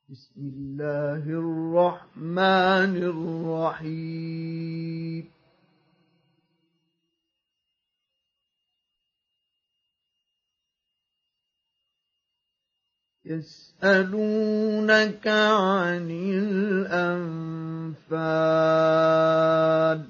بسم الله الرحمن الرحيم يسألونك عن الأنفال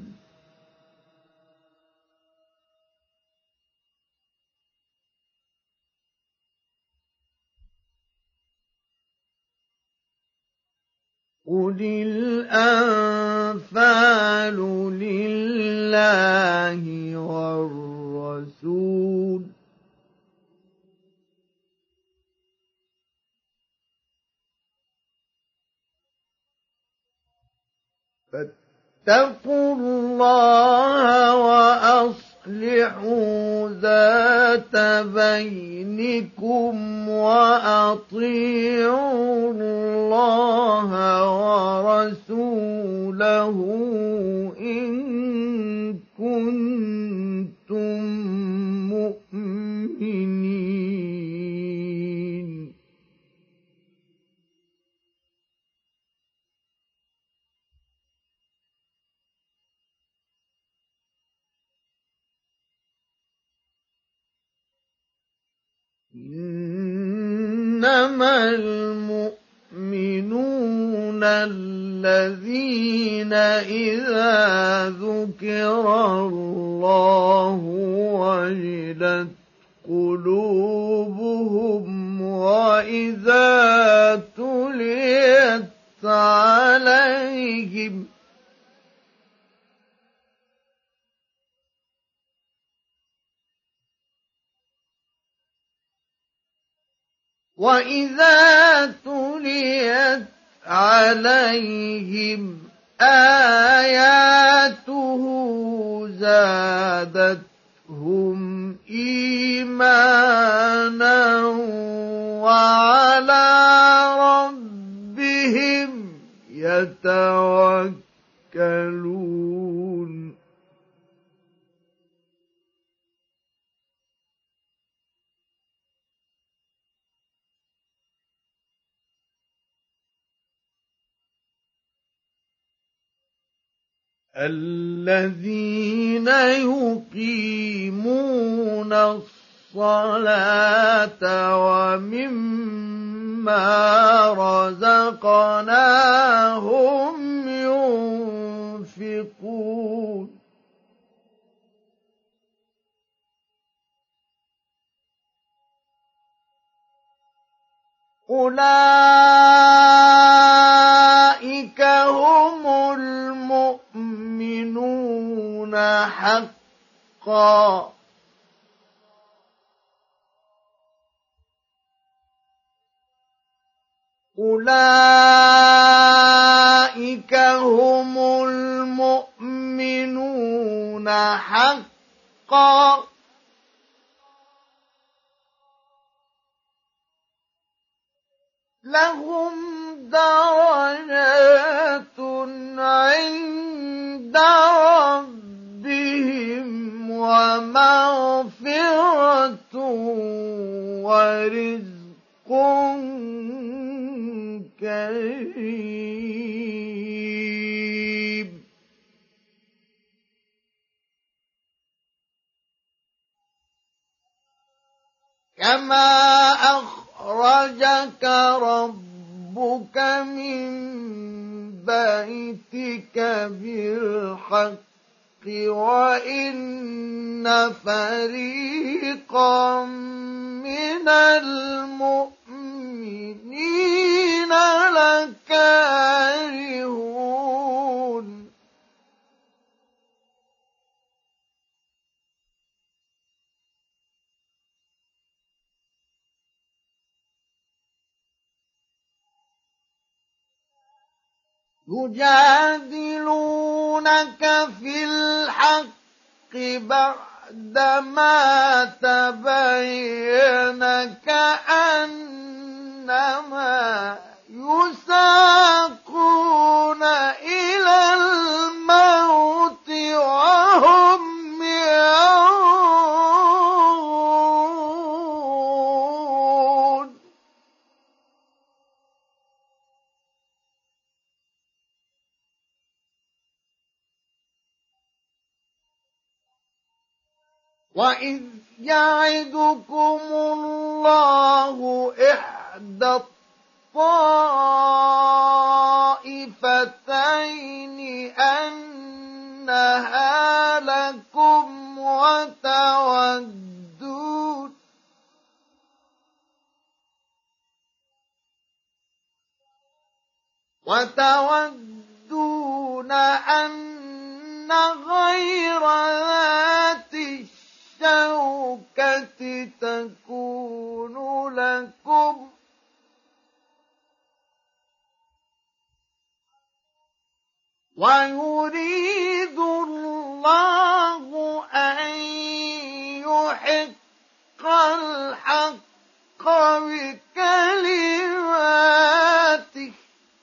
قل الأنفال لله والرسول فاتقوا الله وأصلحوا ذات بينكم وأطيعوا الله ورسوله إن كنتم مؤمنين إنما المؤمنون الذين إذا ذكر الله وجلت قلوبهم وإذا تليت عليهم آياته زادتهم إيمانا وعلى ربهم يتوكلون الذين يقيمون الصلاة ومما رزقناهم ينفقون أولئك هم المؤمنون حقا أولئك هم المؤمنون حقا لهم درجات عند ربهم ومغفرة ورزق كريم كما أخرجك ربك من بيتك بالحق وإن فريقا من المؤمنين لكارهون يجادلونك في الحق بعدما تبين كأنما يساقون إلى الموت وهم ينظرون وإذ يعدكم الله إحدى الطائفتين أنها لكم وتودون أن غير ذات الشوكة تكون لكم ويريد الله أن يحق الحق بكلماته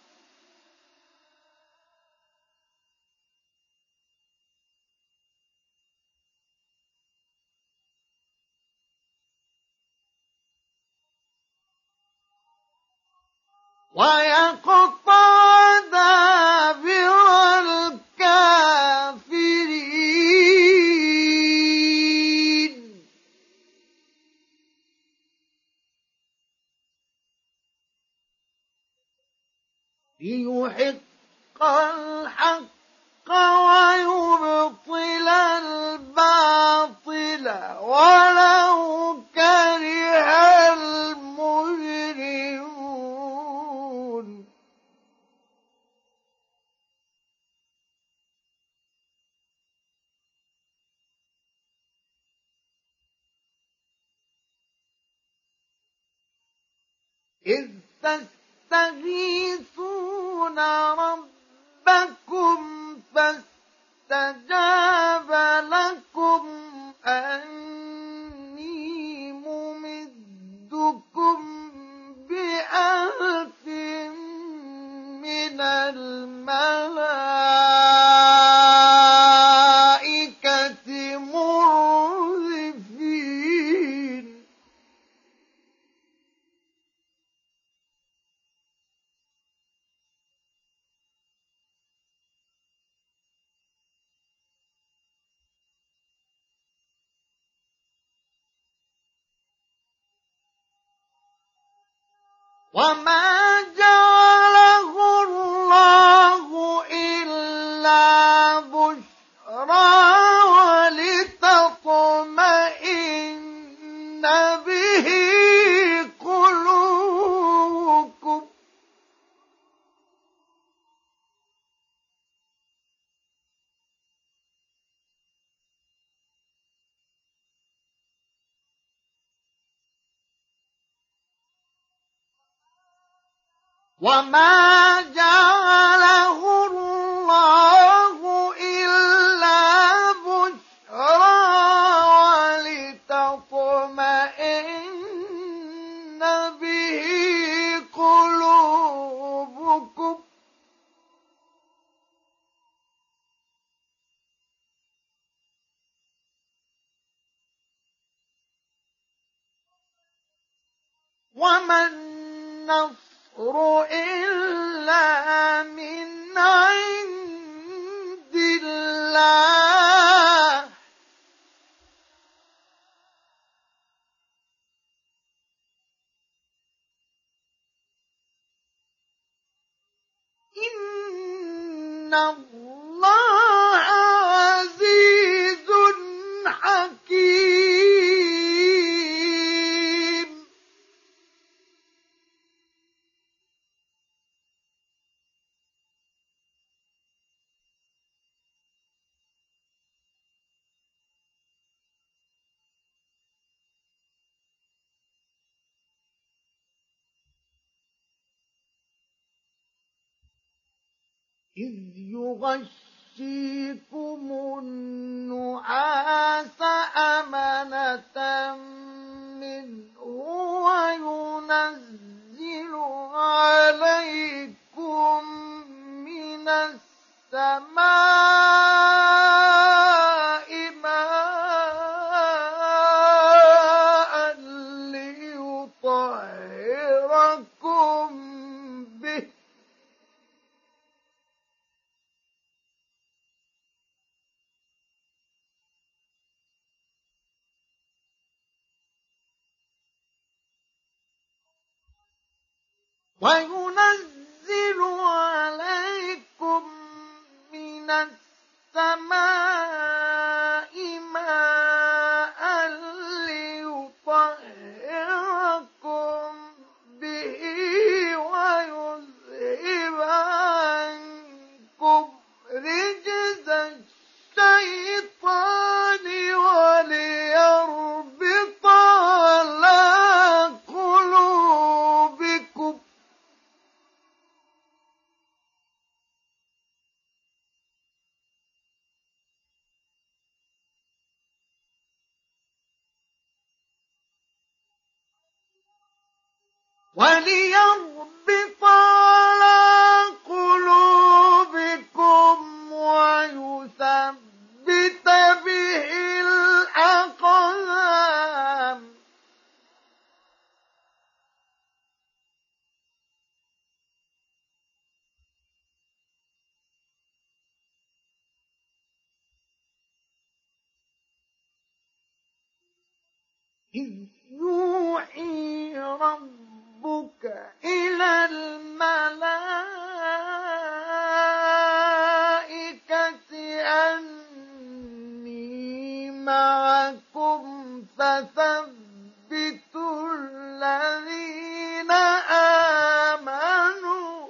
ويقطع دابر الكافرين ليحق الحق ويبطل الباطل ولو كره المجرمون إذ تستغيثون ربكم فاستجاب لكم أني ممدكم بألف من الملائكة مردفين وما جعله الله إلا بشرى ولتطمئن به قلوبكم وما جعله الله إلا بشرى ولتطمئن به قلوبكم وما النصر إلا من عند الله إن الله عزيز حكيم إذ يغشيكم النعاس أمنة منه وينزل عليكم من السماء ماء ليطهركم به وينزل عليكم من السماء ماء ليطهركم به ويذهب عنكم رجز الشيطان وليربط على قلوبكم ويثبت به الأقدام. إذ يوحي ربك إلى الملائكة أني معكم فثبتوا الذين آمنوا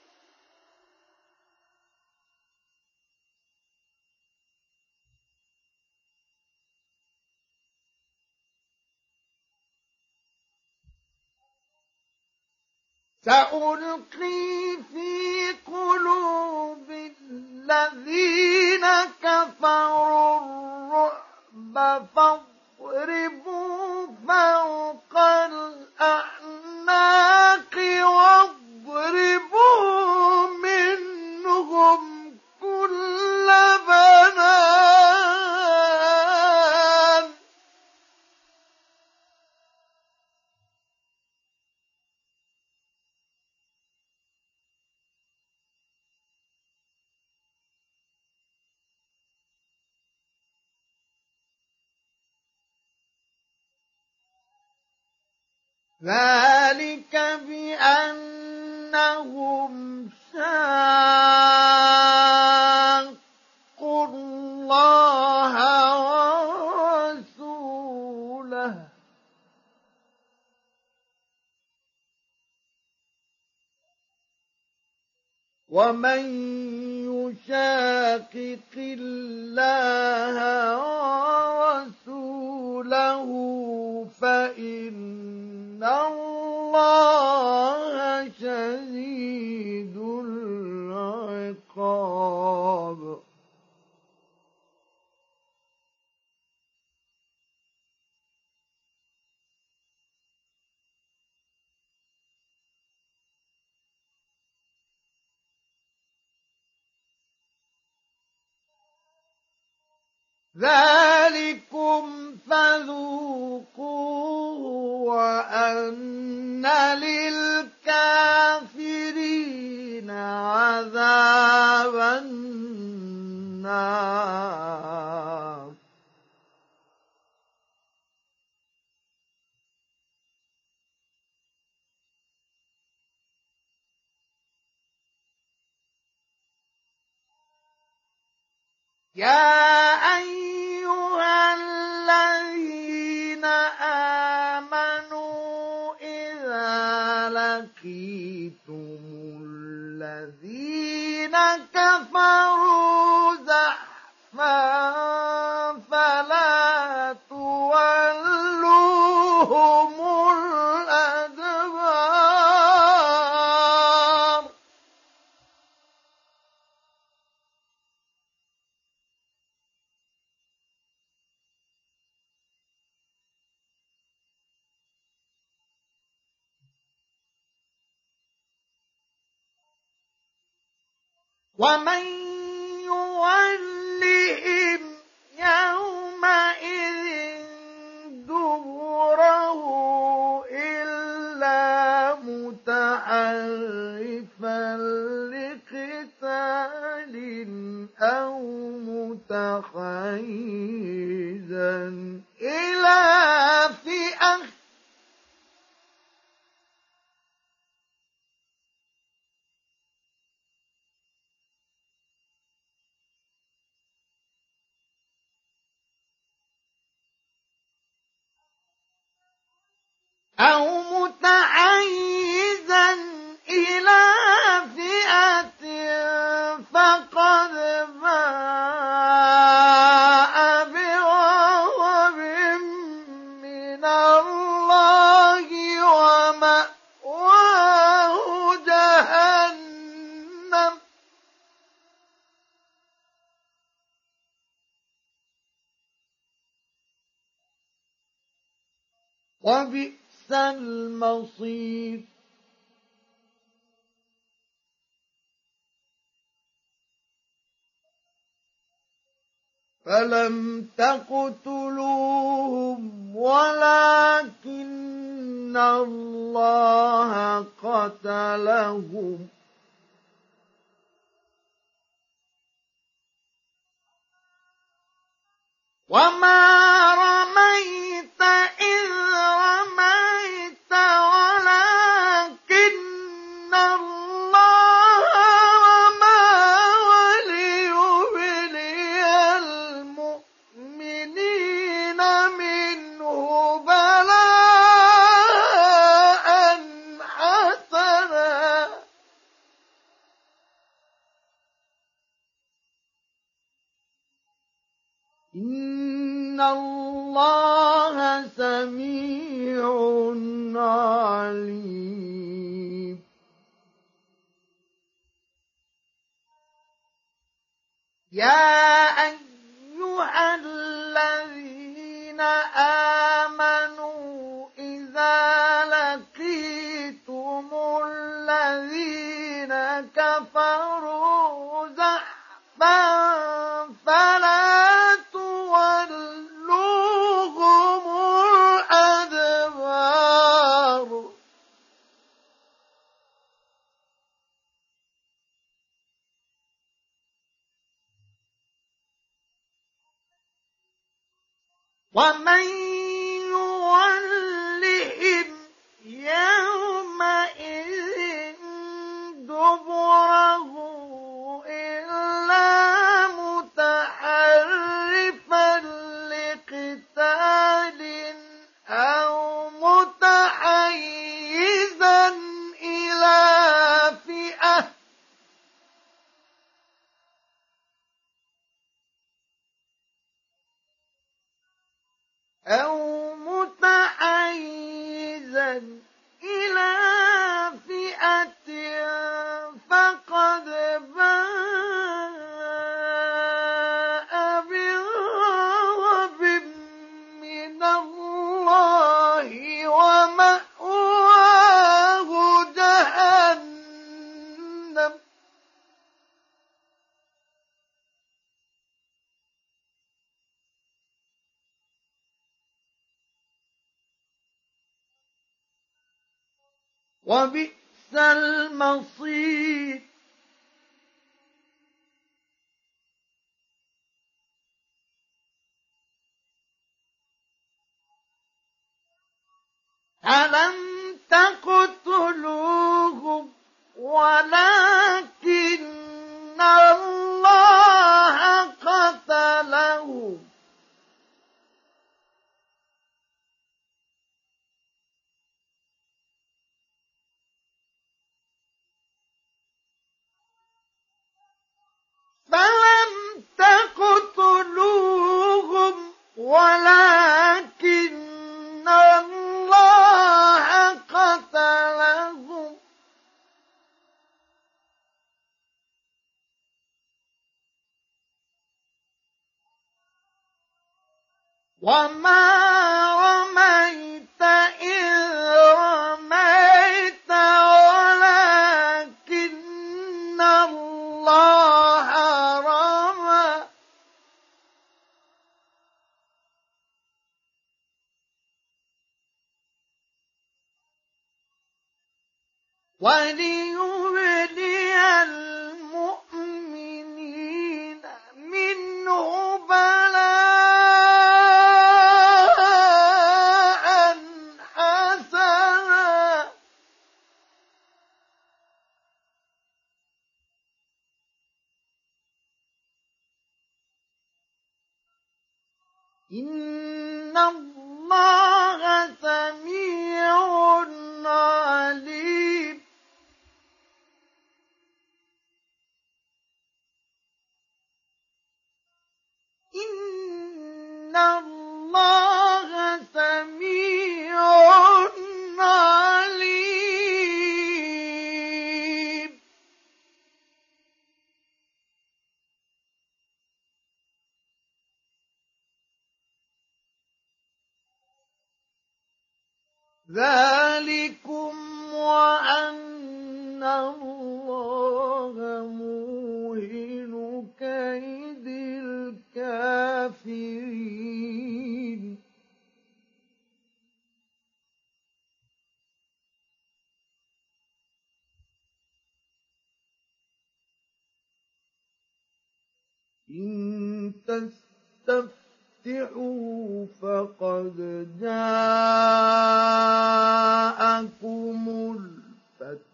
سألقي في قلوب الذين كفروا الرعب فاضربوا فوق الأعناق واضربوا منهم كل بنان. ذلك بأنهم شاقوا الله ورسوله ومن يشاقق الله ورسوله فإن الله شديد العقاب. ذلكم فذوقوه وأن للكافرين عذاب النار. يا أيها الذين آمنوا إذا لقيتم الذين كفروا زحفا فلا تولوهم الأدبار. ومن يولهم يومئذ دبره إلا متحرفا لقتال أو متحيزا إلى فئة أو متحيزا إلى فئة فقد باء بغضب من الله ومأواه جهنم وبئس المصير. فلم تقتلوهم ولكن الله قتلهم وما رميت إذ رميت ولكن الله رمى وليبلي المؤمنين منه بلاء حسنا إن الله سميع عليم. يا أيها الذين آمنوا إذا لقيتم الذين كفروا زحفا فلا تولوهم الأدبار ومن يولهم يومئذ دبره إلا متحرفا لقتال أو متحيزا إلى فئة فقد باء بغضب من الله ومأواه جهنم وبئس المصير. ألم تقتلوهم ولكن الله قتلهم فلم تقتلوهم ولكن الله قتلهم وما رميت إذ رميت ولكن الله رمى وليبلي المؤمنين منه بلاء حسنا إن الله سميع الله سميع عليم. ذلكم وأن الله موهن كيد الكافرين. إن تستفتحوا فقد جاءكم الفتح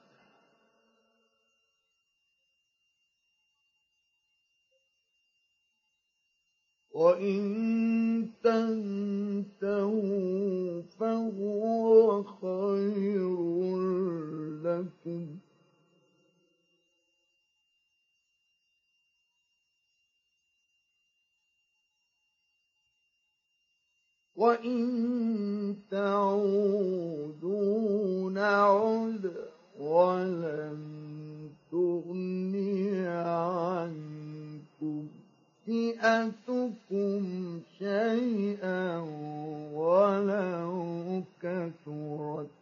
وإن تنتهوا فهو خير لكم وإن تعودوا نعد ولن تغني عنكم فئتكم شيئا ولو كثرت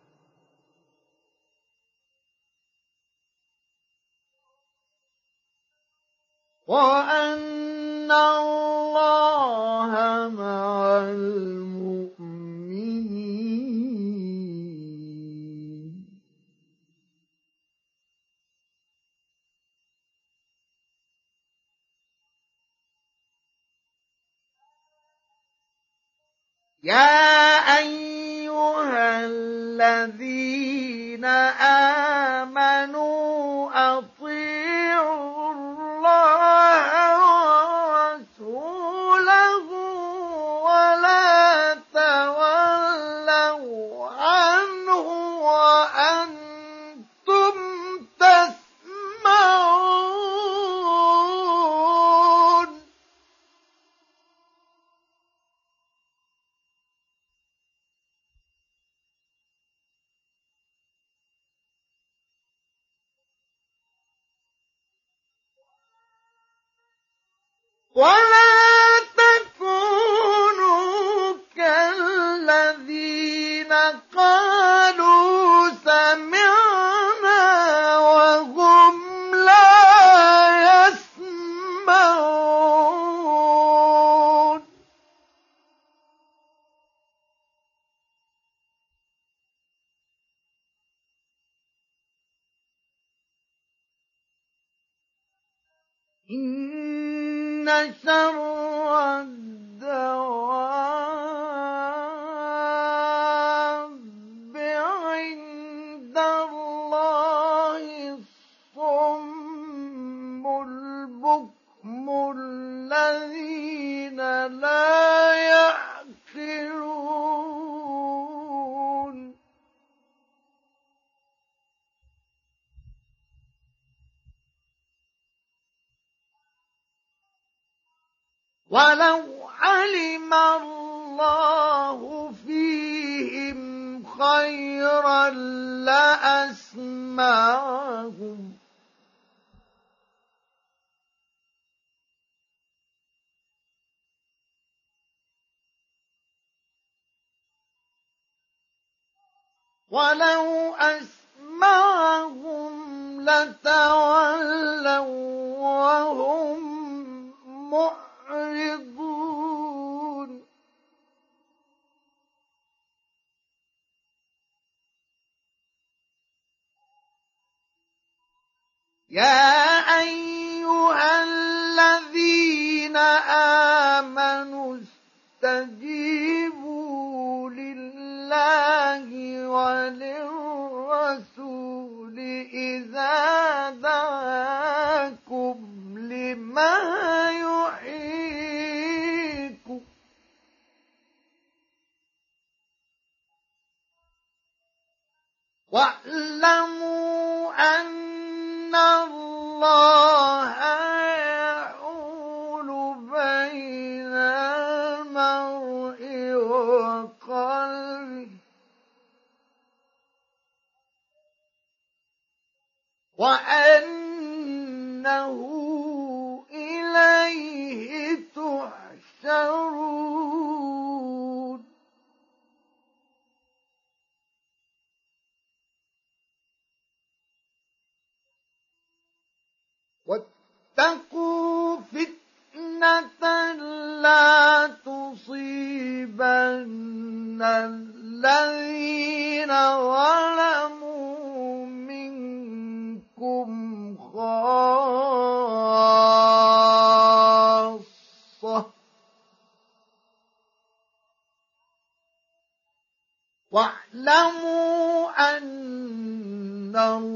وأن الله مع المؤمنين. يا أيها الذين آمنوا أطيعوا الله ورسوله ولا تولوا عنه وأنتم تسمعون. ولا تكونوا كالذين قالوا سمعنا وهم لا يسمعون. إن شر الدواب عند الله الصم البكم الذين لا يعقلون. ولو علم الله فيهم خيرا لأسمعهم ولو أسمعهم لتولوا وهم معرضون. يا أيها الذين آمنوا استجيبوا لله وللرسول إذا دعاكم لما يحييكم واعلموا أن الله يحول بين المرء وأنه إليه تحشرون واتقوا فتنة لا تصيبن الذين ظلموا منكم خاصة واعلموا أن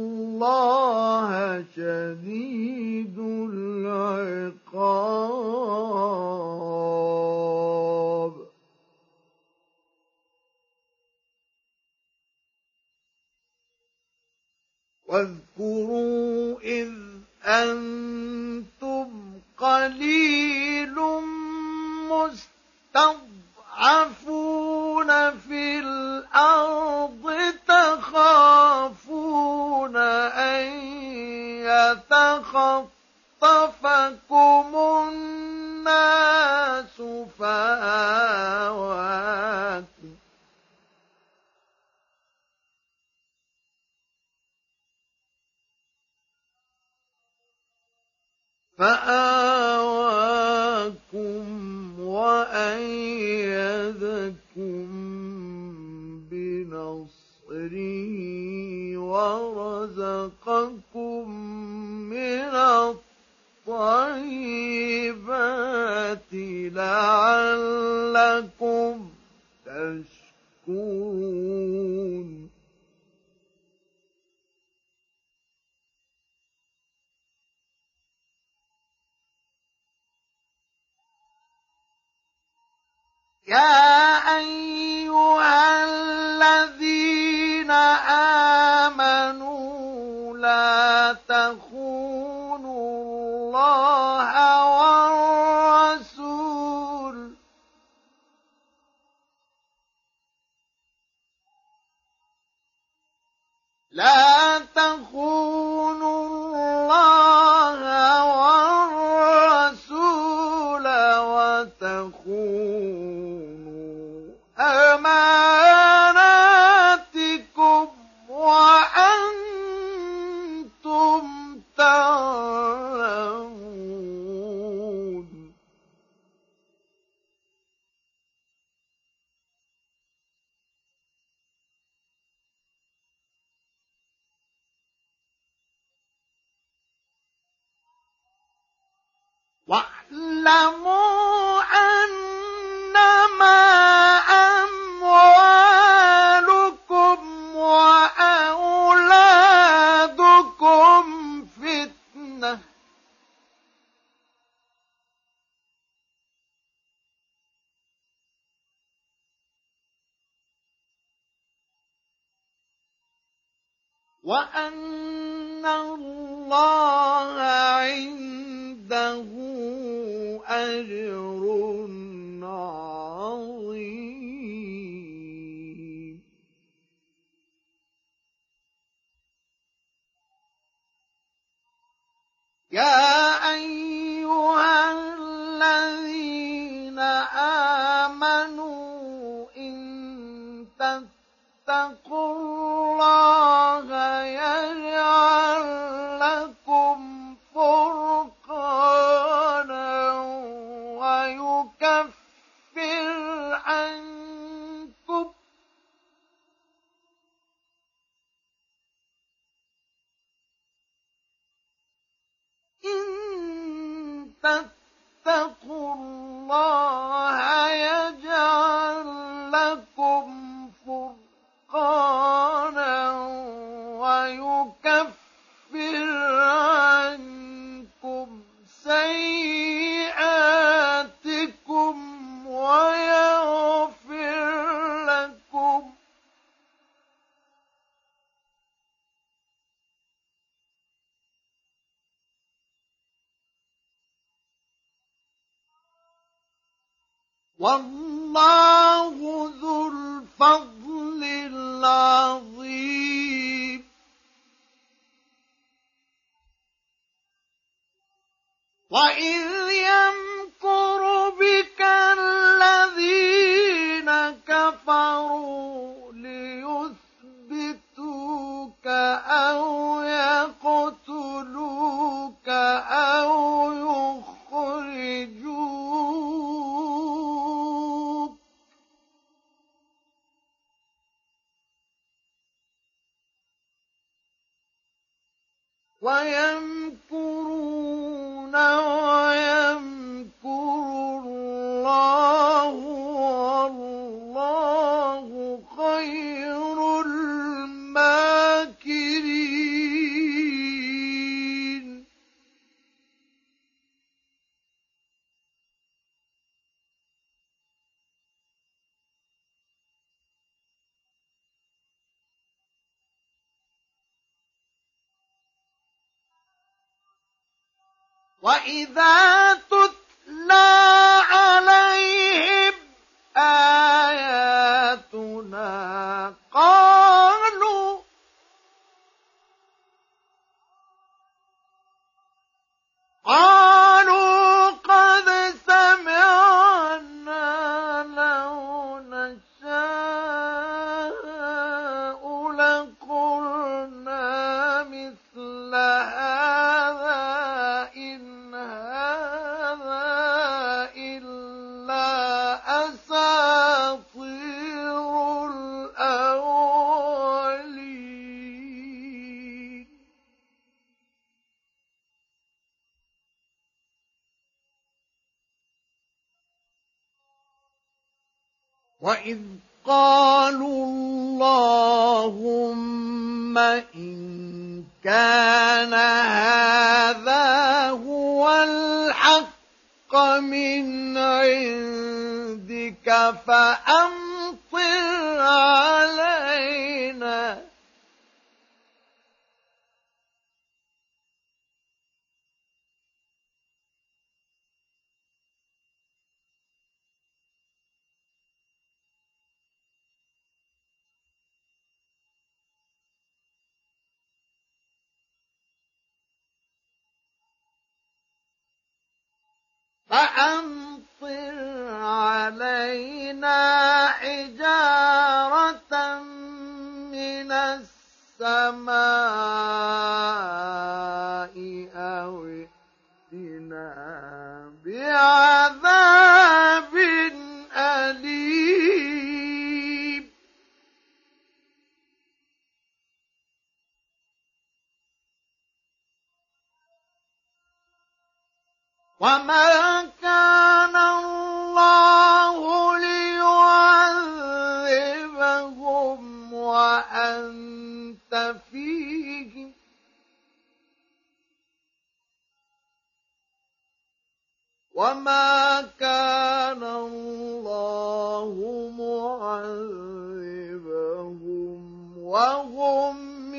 الله شديد العقاب واذكروا إذ أنتم قليل مستضعفون في الأرض تخافون أن يتخطفكم الناس فآواكم وأيدكم بنصره ورزقكم من الطيبات لعلكم تشكرون يا أيها الذين آمنوا لا تخونوا الله والرسول لا تخونوا الله والرسول وتخونوا أماناتكم وأنتم تعلمون واعلموا أنما أموالكم وأولادكم فتنة وأن الله عنده أجر عظيم يا أيها الذين آمنوا إن تتقوا الله يجعل لكم فرقانا ويكفر عنكم إن تتقوا الله يجعل لكم فرقانا ويكفر عنكم سيئاتكم ويغفر لكم والله ذو الفضل العظيم وإذ يمكر بك الذين كفروا ليثبتوك أو يقتلوك أو يخرجوك ويمكرون ويمكر الله والله خير الماكرين. وإذا تتلى عليهم آياتنا قالوا قد سمعنا لو نشاء لقلنا مثل هذا إن هذا إلا أساطير الأولين. وإذ قالوا اللهم إن كان هذا هو الحق من عندك فأمطر علينا حجارة من السماء أو ائتنا بعذاب أليم. وما كان الله ليعذبهم وأنت فيهم وما كان الله معذبهم وهم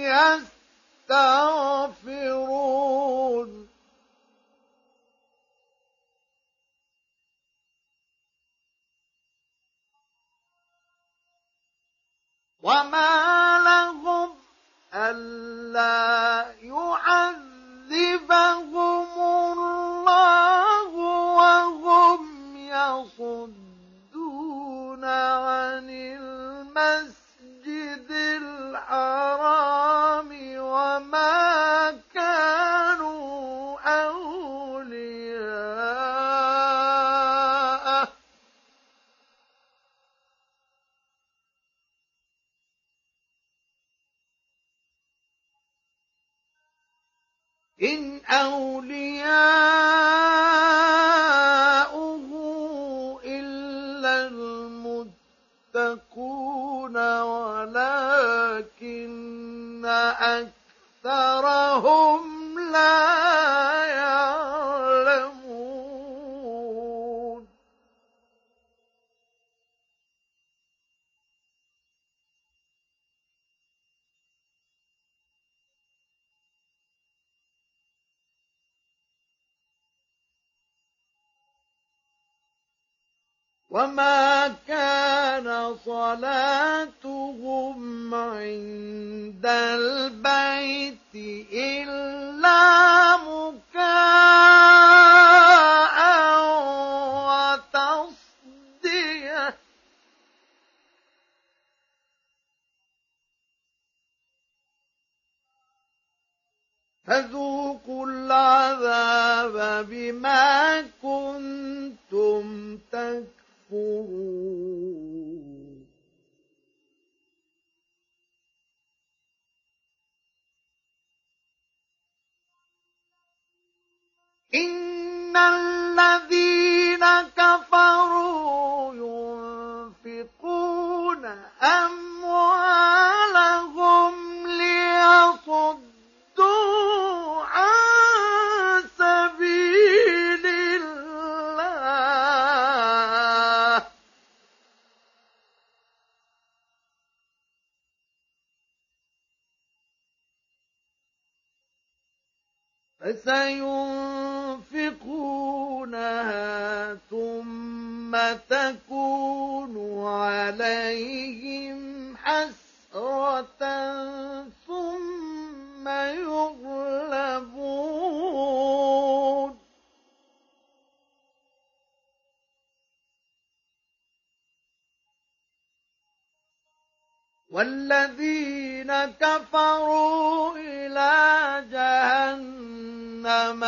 يستغفرون. وما لهم ألا يعذبهم الله وهم يصدون عن المسجد الحرام وما كانوا أولياءه إن أولياؤه إلا المتقون ولكن أكثرهم لا يعلمون. وما كان صلاتهم عند البيت إلا مكاء فذوقوا العذاب بما كنتم تكفرون. إن الذين كفروا ينفقون أموالهم ليصدوا عن سبيل الله فسينفقونها ثم تكون عليهم حسرة ثم يغلبون والذين كفروا إلى جهنم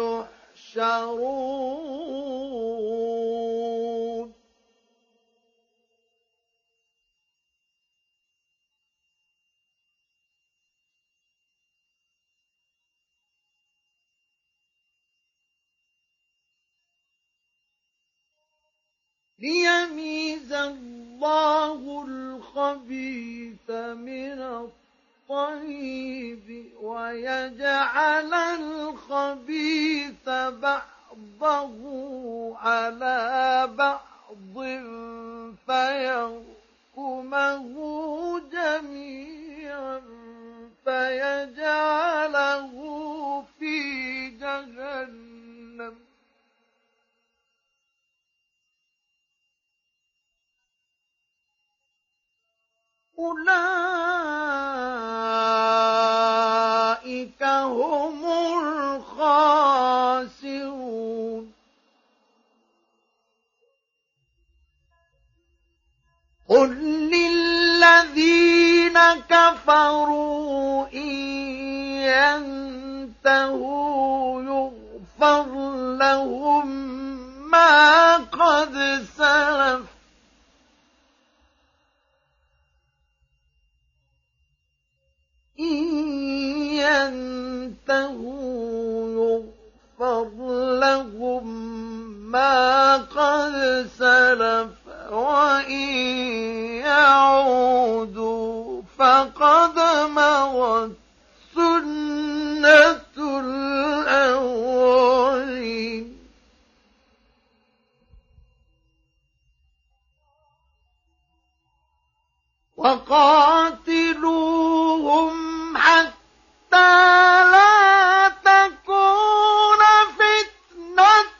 يحشرون. ليميز الله الخبيث من الطيب ويجعل الخبيث بعضه على بعض فيركمه جميعا فيجعله في جهنم أولئك هم الخاسرون. قل للذين كفروا إن ينتهوا يغفر لهم ما قد سلف إن ينتهوا يغفر لهم ما قد سلف وإن يعودوا فقد مضت سنة الأولين. وقاتلوهم حتى لا تكون فتنة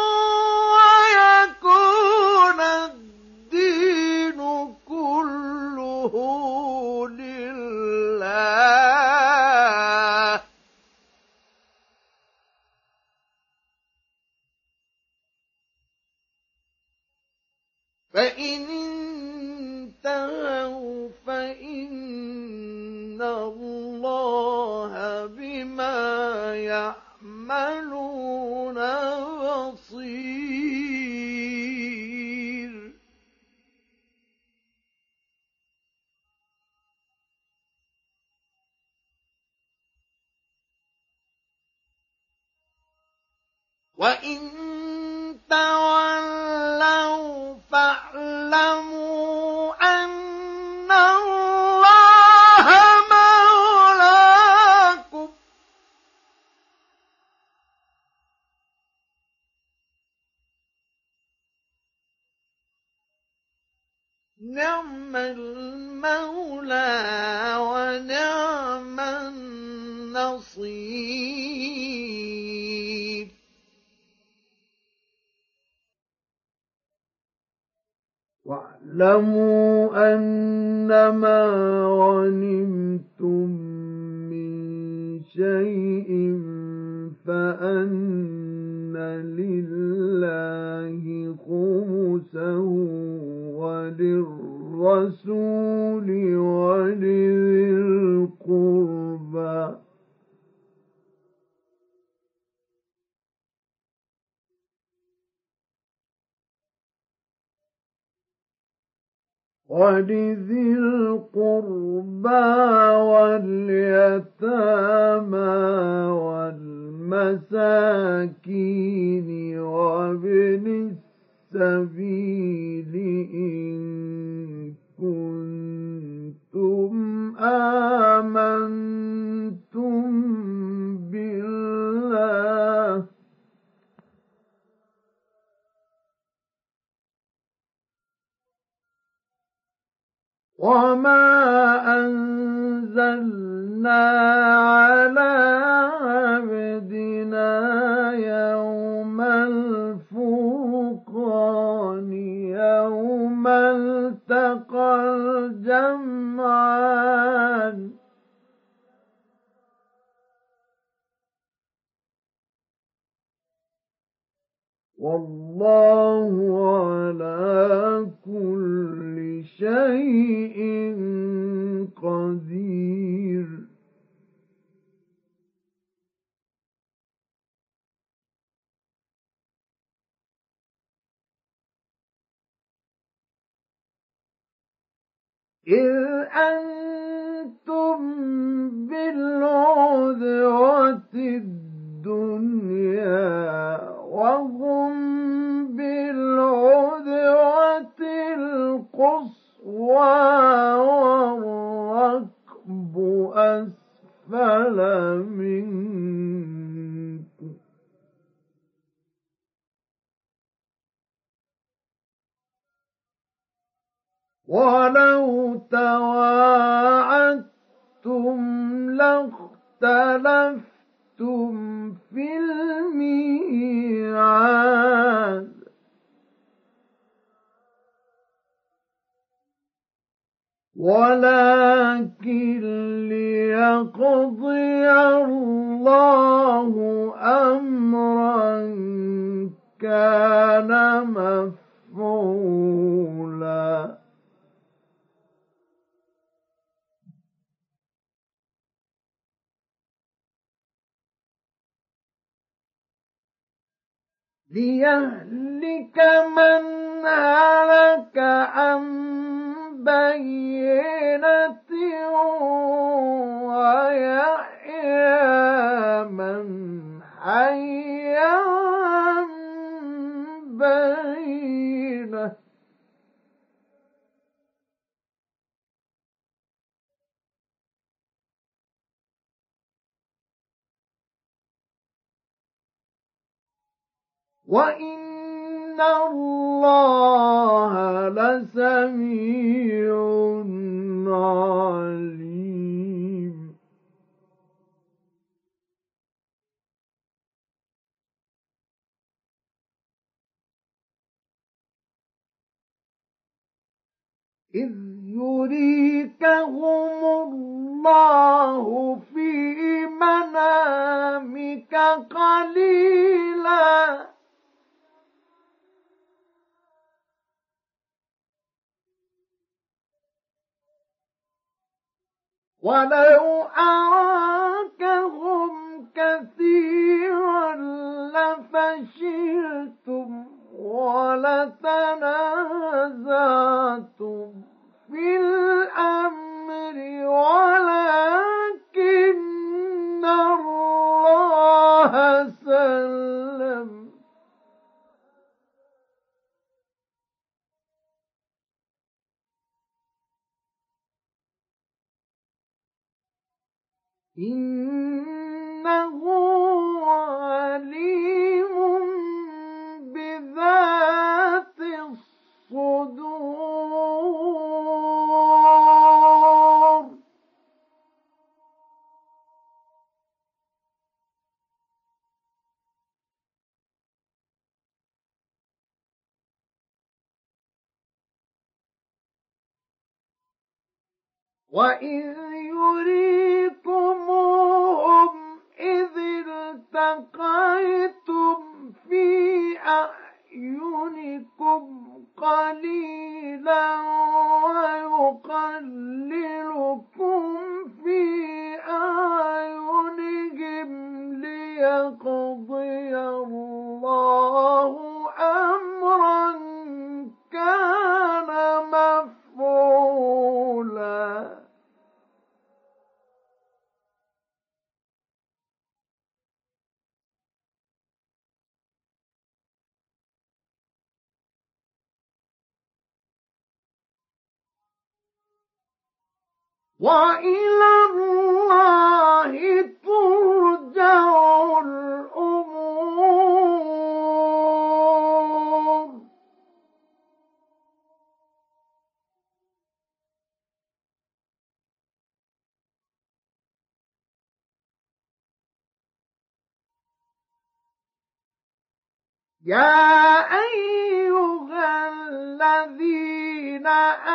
ويكون الدين كله لله. فإن انتهوا فإن الله بما يعملون بصير. وإن تولوا فاعلموا أن الله مولاكم نعم المولى ونعم النصير. واعلموا أنما غنمتم من شيء فأن لله خمسه وللرسول ولذي القربى ولذي القربى واليتامى والمساكين وابن السبيل إن كنتم آمنتم بالله وما أنزلنا على عبدنا يوم الفرقان يوم التقى الجمعان والله على كل شيء قدير إذ أنتم بالعدوة الدنيا وهم بالعدوة القصوى والركب أسفل منكم ولو تواعدتم لاختلفتم في الميعاد ولكن ليقضي الله أمرا كان مفعولا ليهلك من هلك عن بينة ويحيى من حي عن بينة وإن الله لسميع عليم إذ يريكهم الله في منامك قليلا ولو أراكهم كثيرا لفشلتم ولتنازعتم في الأمر ولكن الله سلم إنه عليم بذات الصدور وإذ يريكموهم إذ التقيتم في أعينكم قليلا ويقللكم في أعينهم ليقضي الله أمرا كان مفعولا وإلى الله ترجع الأمور. يا أيها الذين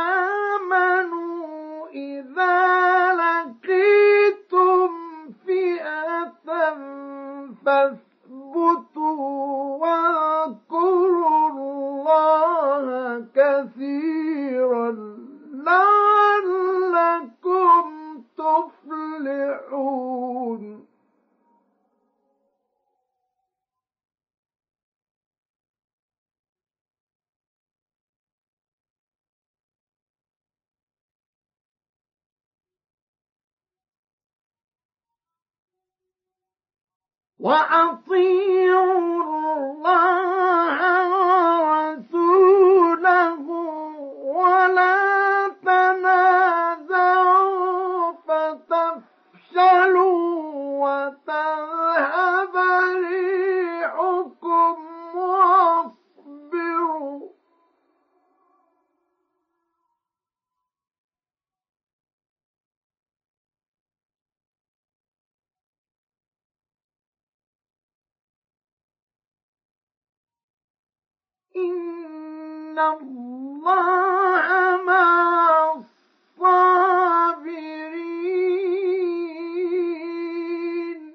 آمنوا إذا لقيتم فئة فاثبتوا واذكروا الله كثيرا لعلكم تفلحون. وأطيعوا الله ورسوله ولا تنازعوا فتفشلوا وتذهب ريحكم واصبروا. إن الله مع الصابرين.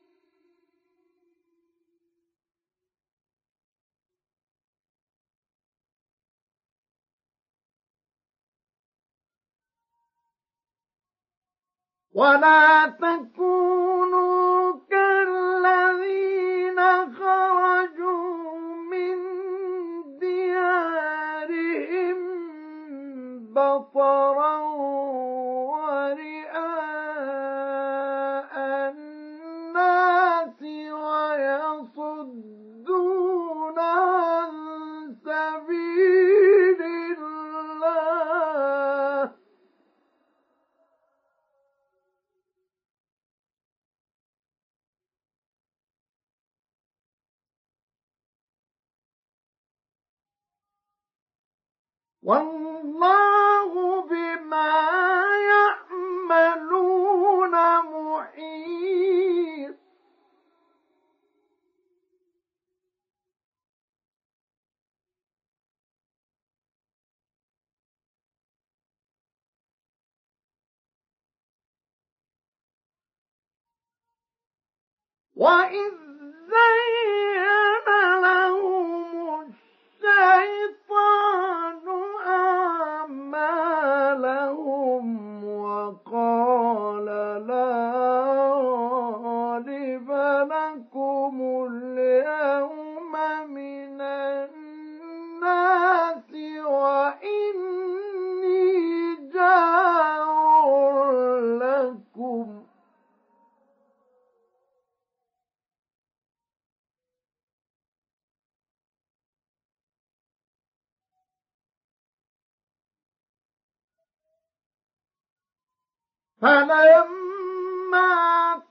ولا تكونوا كالذين خرجوا من ديارهم بطرا ورئاء الناس ويصدون عن سبيل الله. والله بما يعملون محيط. وإذ زين لهم الشيطان أعمالهم وقال لا غالب لكم اليوم من الناس وإني جار لكم. فلما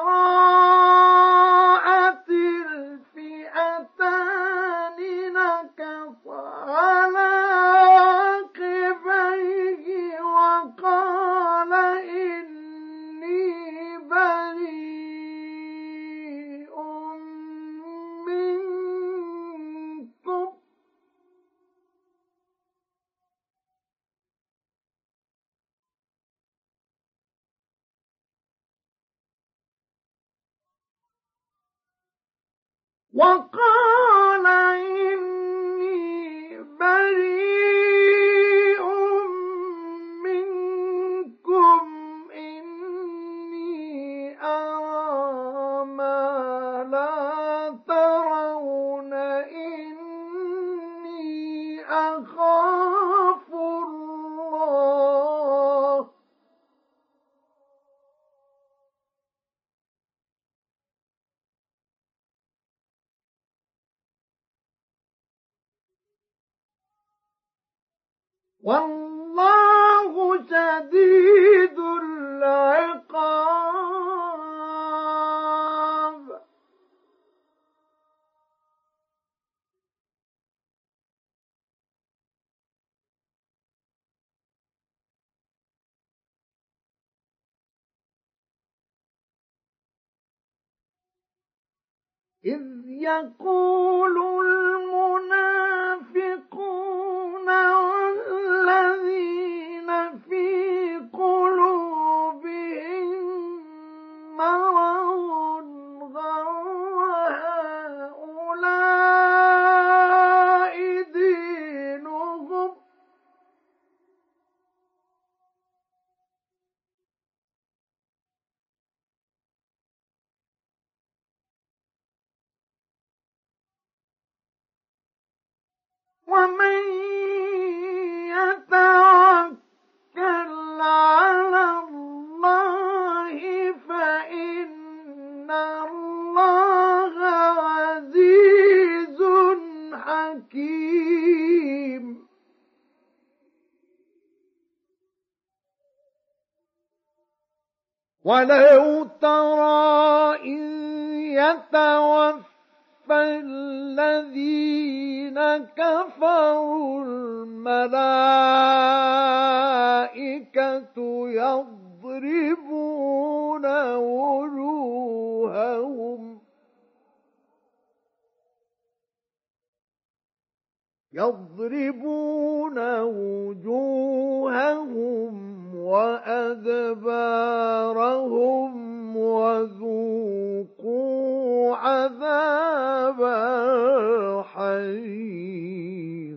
تراءت الفئتان نكص على عقبيه وقال إني بريء منكم وقال إني بريء منكم إني أرى ما لا ترون إني أخاف الله. والله شديد إذ يقول المنافقون والذين في قلوبهم مرض غر هؤلاء دينهم ومن يتوكل على الله فإن الله عزيز حكيم. ولو ترى إذ يتوفى الذين كفروا الملائكة يضربون وجوههم وأدبارهم وذوقوا عذاب الحريق.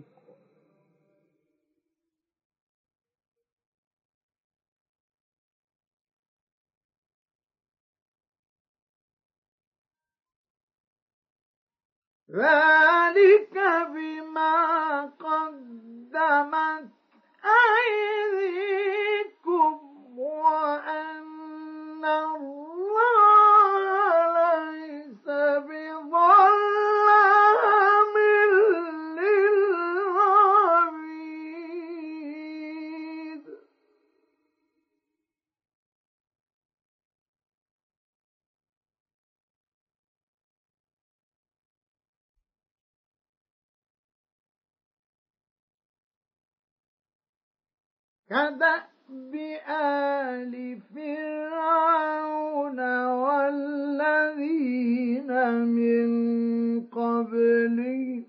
ذلك بما قدمت أيديكم وأن الله ليس بظلام للعبيد. كدأب آل فرعون والذين من قبلهم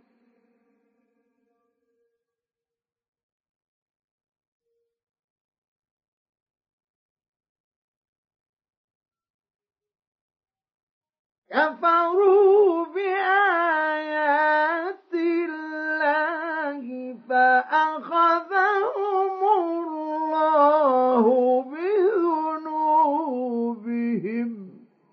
كفروا بآيات الله فأخذهم الله بذنوبهم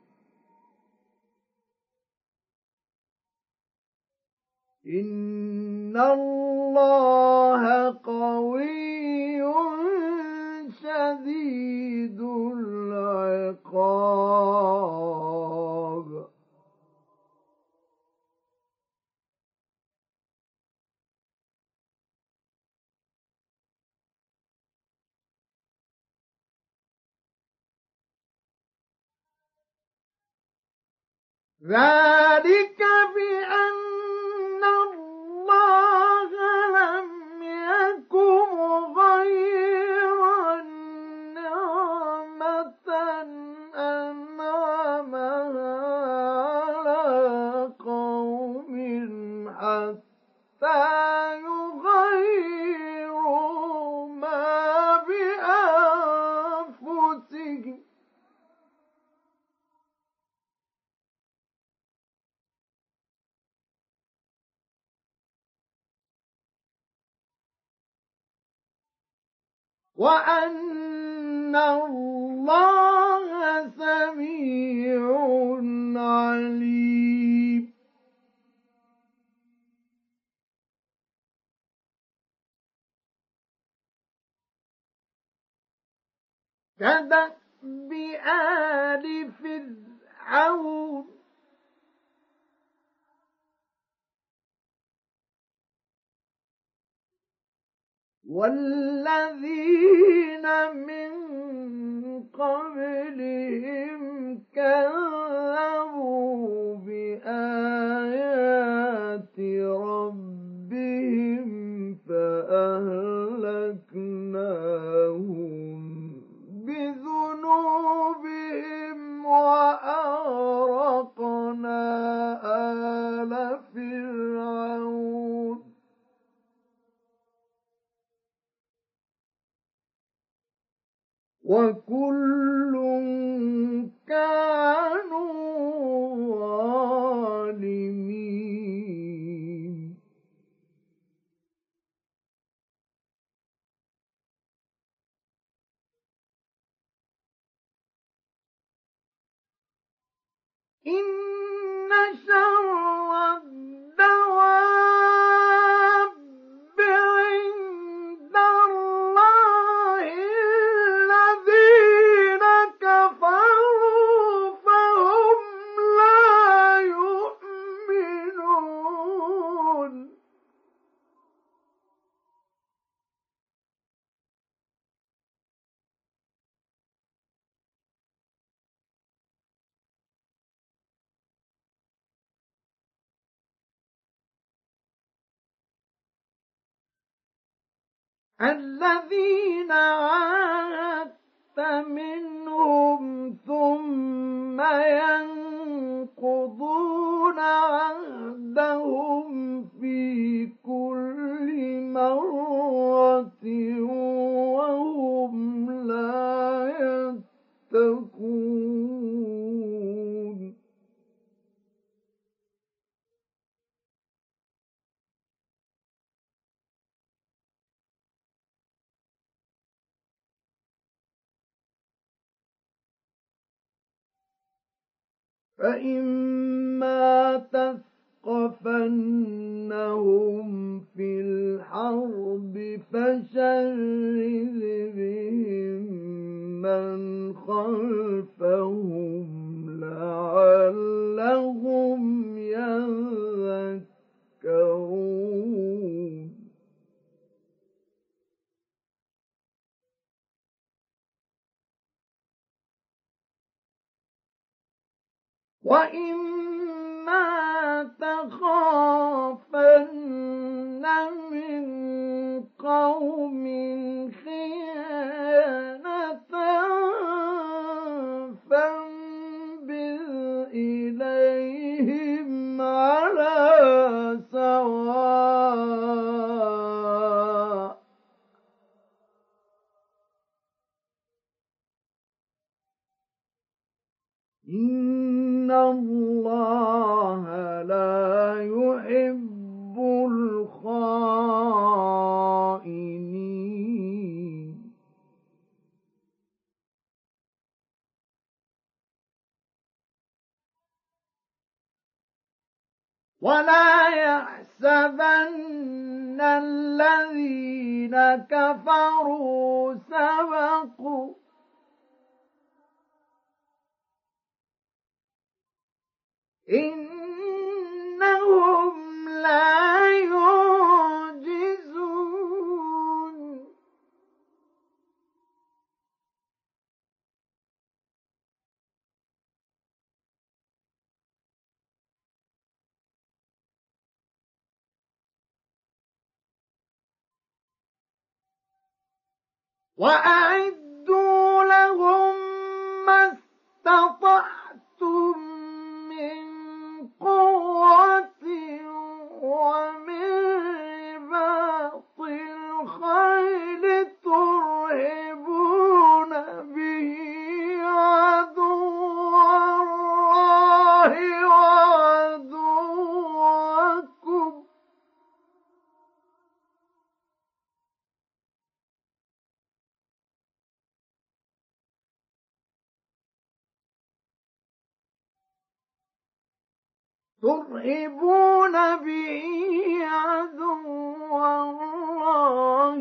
إن الله قوي شديد العقاب. ذلك بأن الله لم يكن غير نعمة أنعمها على قوم حتى يغيروا ما بأنفسهم وأن الله سميع عليم. كدأب آل فرعون والذين من قبلهم كذبوا بآيات ربهم فأهلكناهم بذنوبهم وأغرقنا وكل كانوا ظالمين. إن شر الدواب عند الله الذين كفروا فهم لا يؤمنون. الذين عاهدت منهم ثم ينقضون عهدهم في كل مرة وهم لا يتقون. فإما تثقفنهم في الحرب فشرد بهم من خلفهم لعلهم يذكرون. وإما تخافن من قوم خيانة فانبذ إليهم على سواء. إن الله لا يحب الخائنين. ولا يحسبن الذين كفروا سبقوا إنهم لا يعجزون. وأعدوا لهم ما استطعتم من قوة ومن رباط الخيل ترهبون به عدو الله وعدوكم ترهبون به عدو الله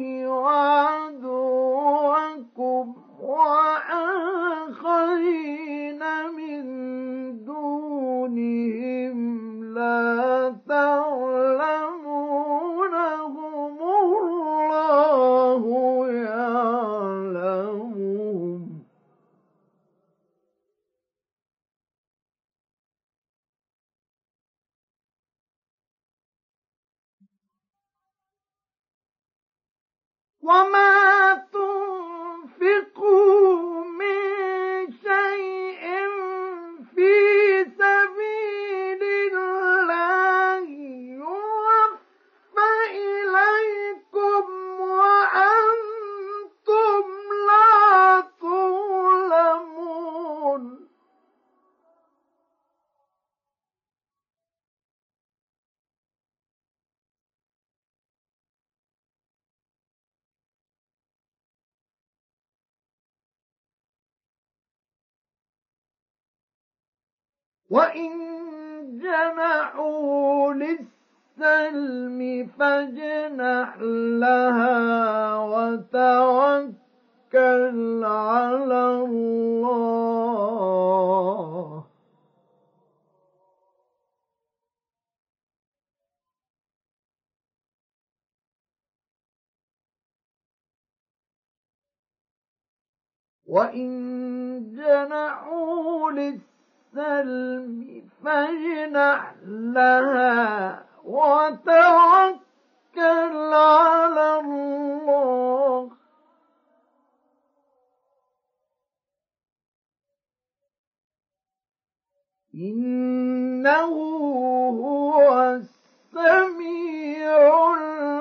وعدوكم وآخرين من دونهم لا تعلمونهم الله يعلمهم. وما تنفقوا من شيء في سبيل الله يوفى إليكم وأنتم لا تظلمون. وإن جنحوا للسلم فاجنح لها وتوكل على الله. وإن جنحوا للسلم فاجنح لها وتوكل على الله. إنه هو السميع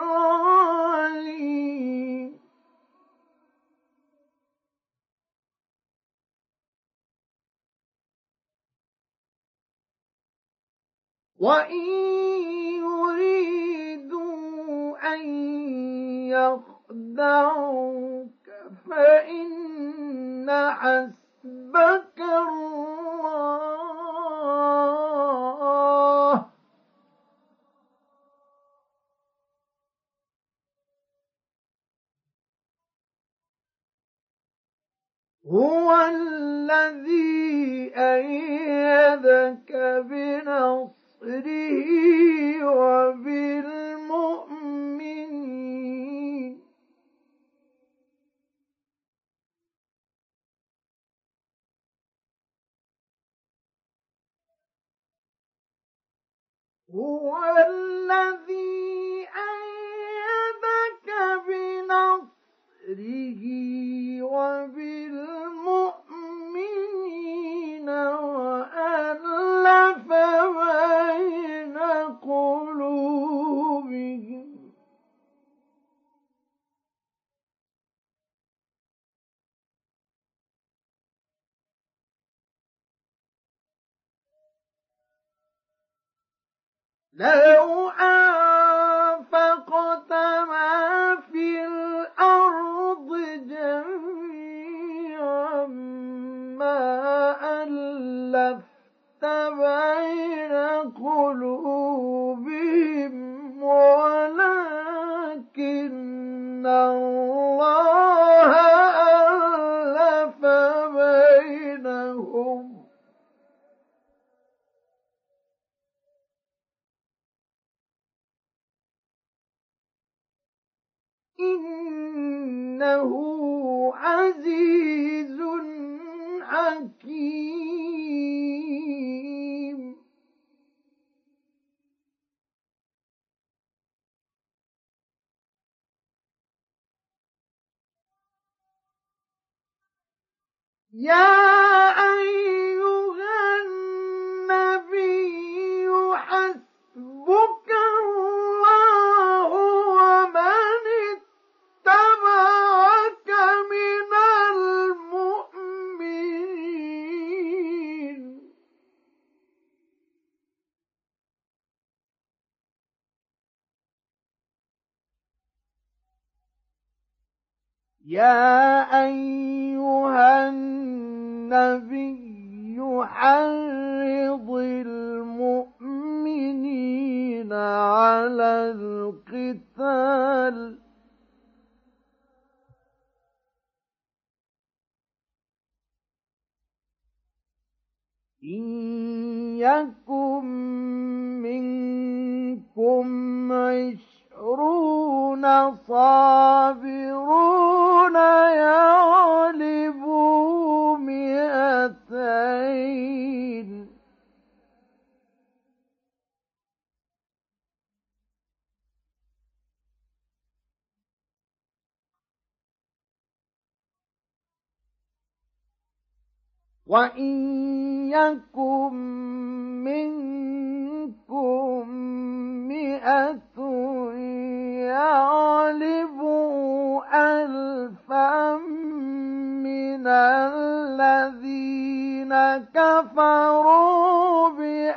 العليم. وإن يريدوا أن يخدعوك فإن حسبك الله هو الذي أيدك بنصره وبالمؤمنين. هو الذي أيدك بنصره وبالمؤمنين وألف بين قلوبهم. لو أنفقت ما في الأرض جميعا ما ألفت بين قلوبهم ولكن الله ألف بينهم. إنه عزيز حكيم. يا أيها النبي حسبك الله ومن اتبعك من المؤمنين. يا أيها النبي حرض المؤمنين على القتال إن يكن منكم 20 صابرون يغلبوا 200. وإن يكن منكم 100 يغلبوا 1000 من الذين كفروا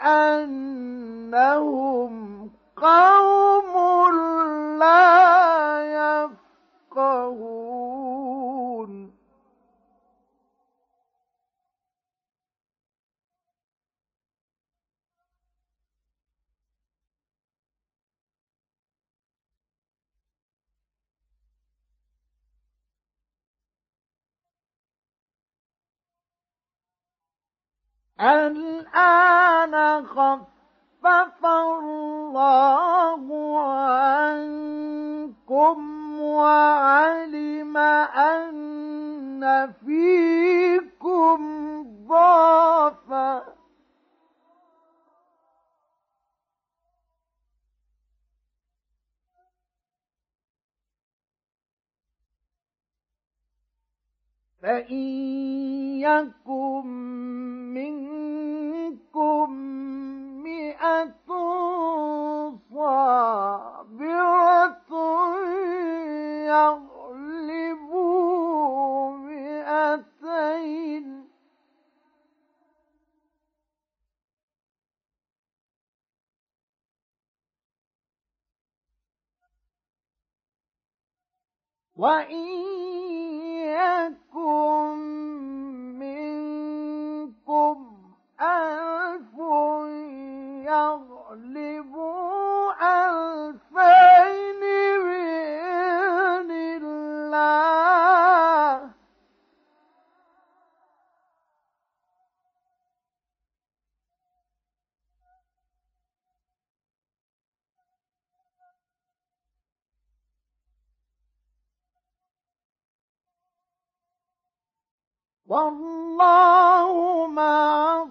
بأنهم قوم لا يفقهون. الآن خفف الله عنكم وعلم أن فيكم ضعفا فإن يكن منكم 100 صابرة يغلبوا 200 وإن يكن منكم 1000 يغلبوا 2000 بإذن الله والله مع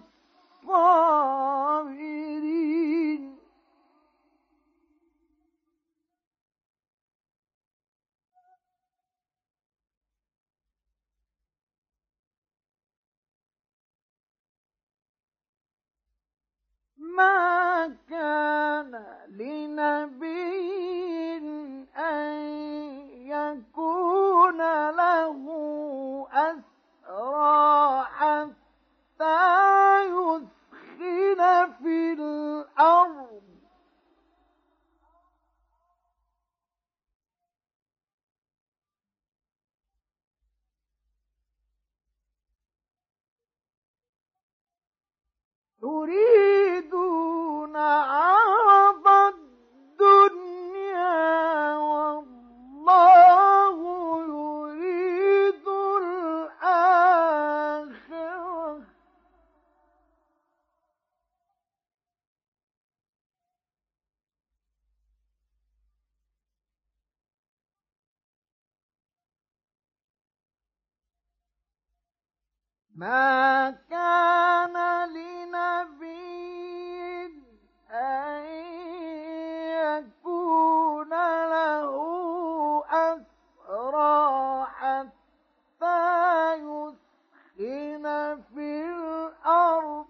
الصابرين ما كان لنبي أن يكون له أسرى حتى يثخن في الأرض يريدون عرض الدنيا والله يريد الآخرة ما كان لنبي أن يكون له أسرى حتى يثخن في الأرض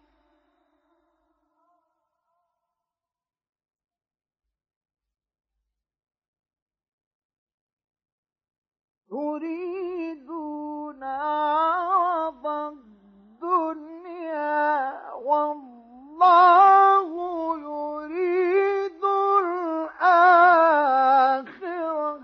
يريدون عرض الدنيا والله يريد الآخرة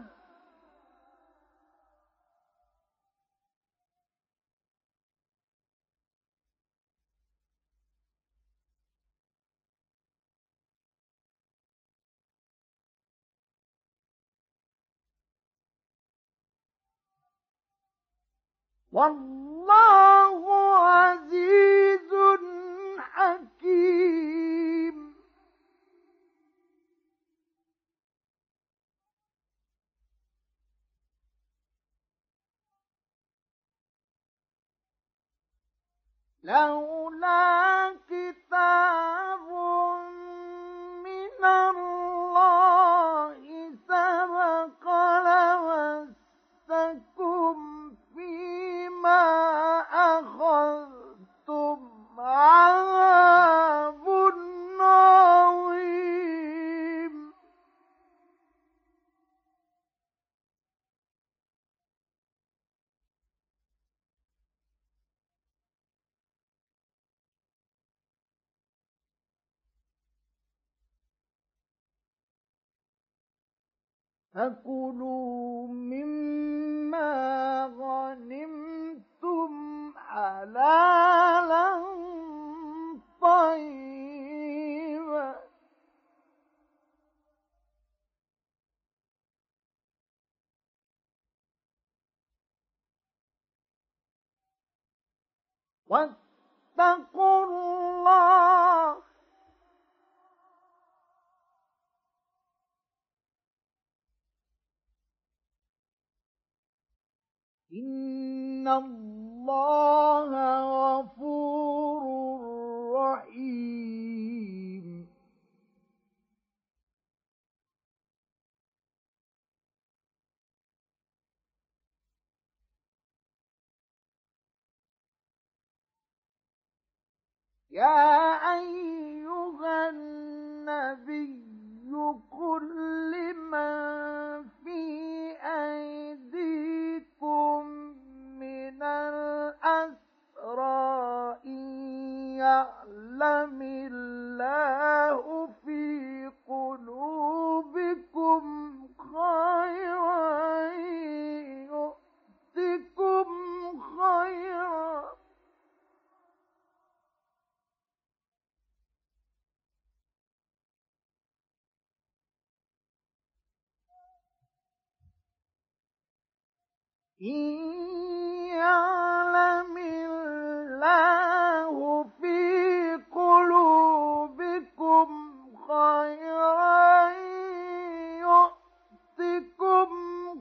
والله عزيز حكيم لولا كتاب من الله سبق لمسكم فيما أخذتم عذاب عظيم فكلوا مما غنمتم حلالا طيبا واتقوا الله إن الله غفور رحيم يا أيها النبي قل لمن في أيديكم من الأسرى إن يعلم الله في قلوبكم خيرا يؤتكم خيرا إن يعلم الله في قلوبكم خيرا يؤتكم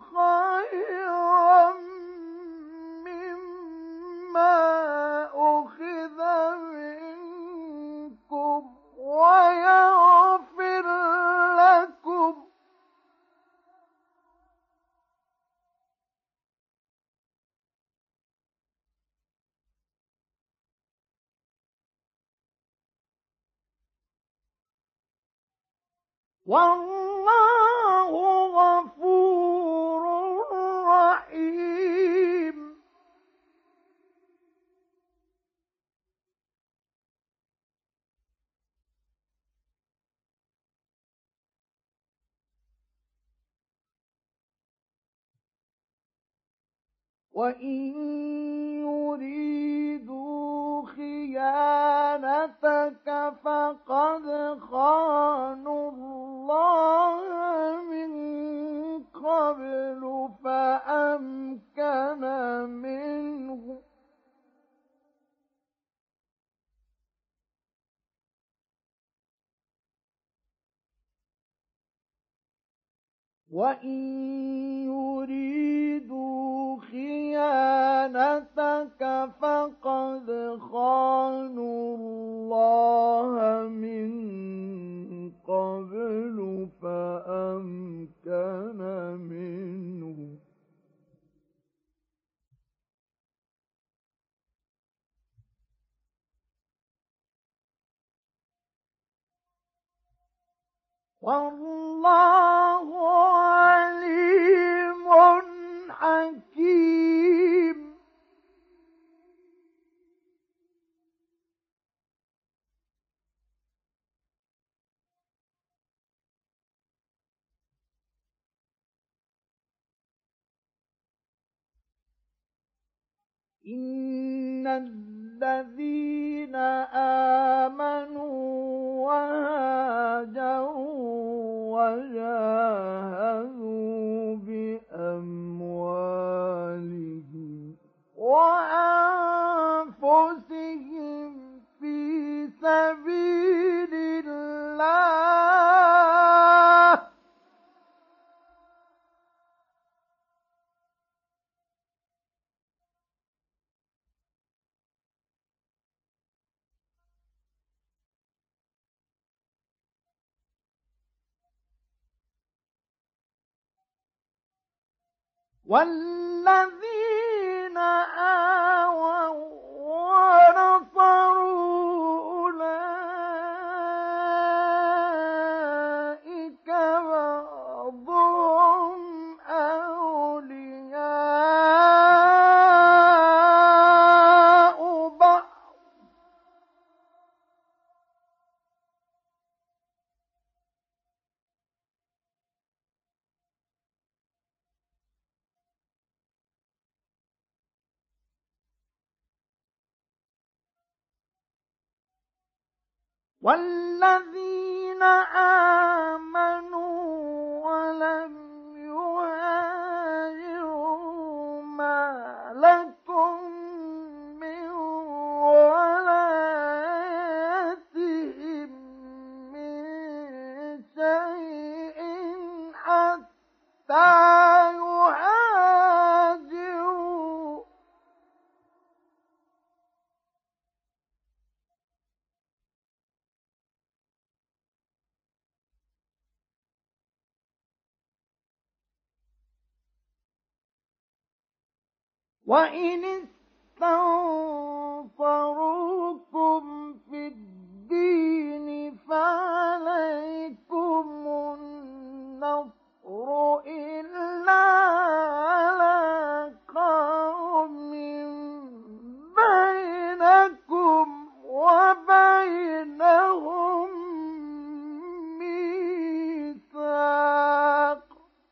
خيرا مما أخذ منكم ويغفر لكم والله غفور رحيم وإن يريدوا خيانتك فقد خانوا الله من قبل فأمكن منه وإن يريدوا خيانتك فقد خانوا الله من قبل فأمكن منه والله عليم حكيم إن الذين آمنوا وهاجروا وجاهدوا بأموالهم وأنفسهم في سبيل الله والذين آووا ونصروا أولئك بعضهم أولياء بعض والذين آمنوا ولم يهاجروا ما لكم من ولايتهم وإن استنصروكم في الدين فعليكم النصر إلا على قوم بينكم وبينهم ميثاق.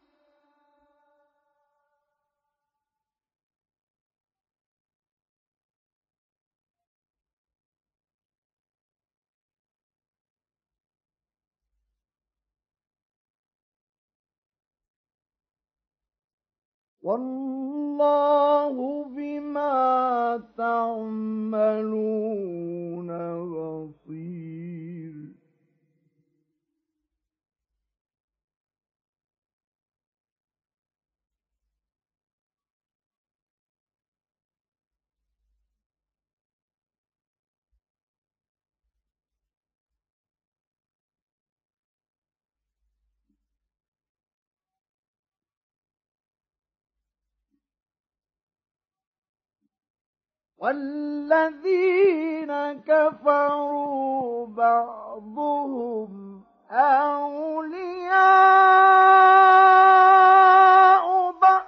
والله بما تعملون بصير. والذين كفروا بعضهم أولياء بعض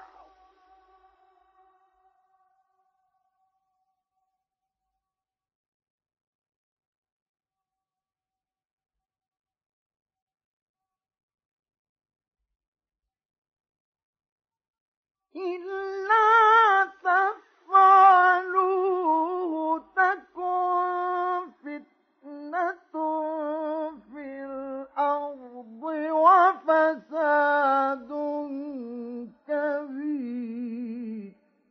إلا تفعلوه تكن فتنة في الأرض وفساد كبير.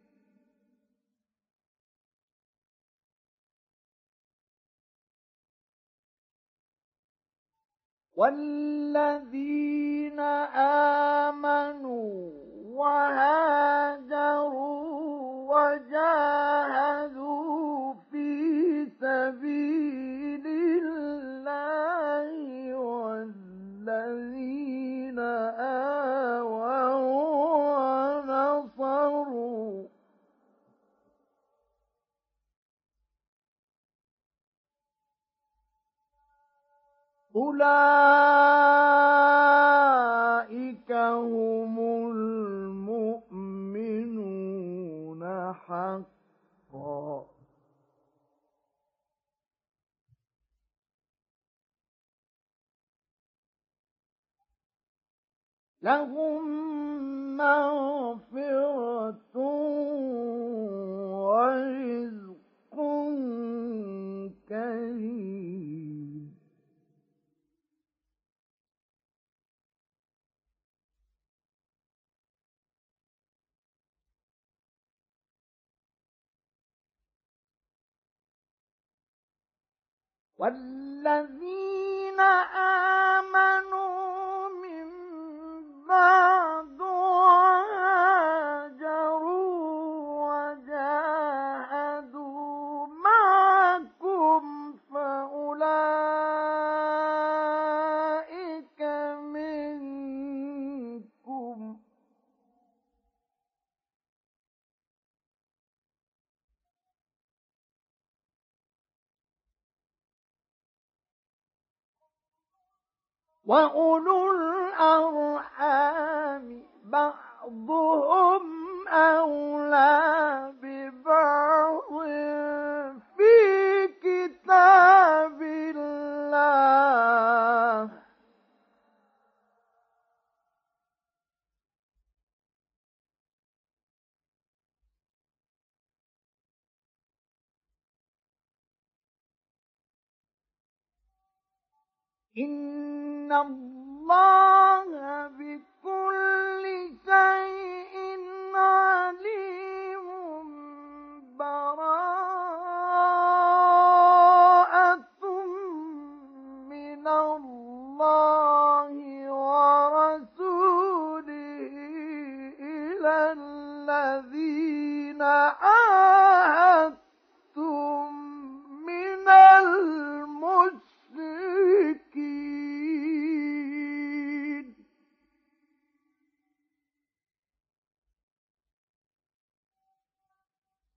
والذين آمنوا وهاجروا وجاهدوا في سبيل الله والذين آووا ونصروا أولئك هم المؤمنون حقا. لهم مغفرة ورزق كريم. والذين آمنوا من بعد وهاجروا وجاهدوا معكم فأولئك منكم وأولو الأرحام بعضهم أولى ببعض في كتاب الله إن الله بكل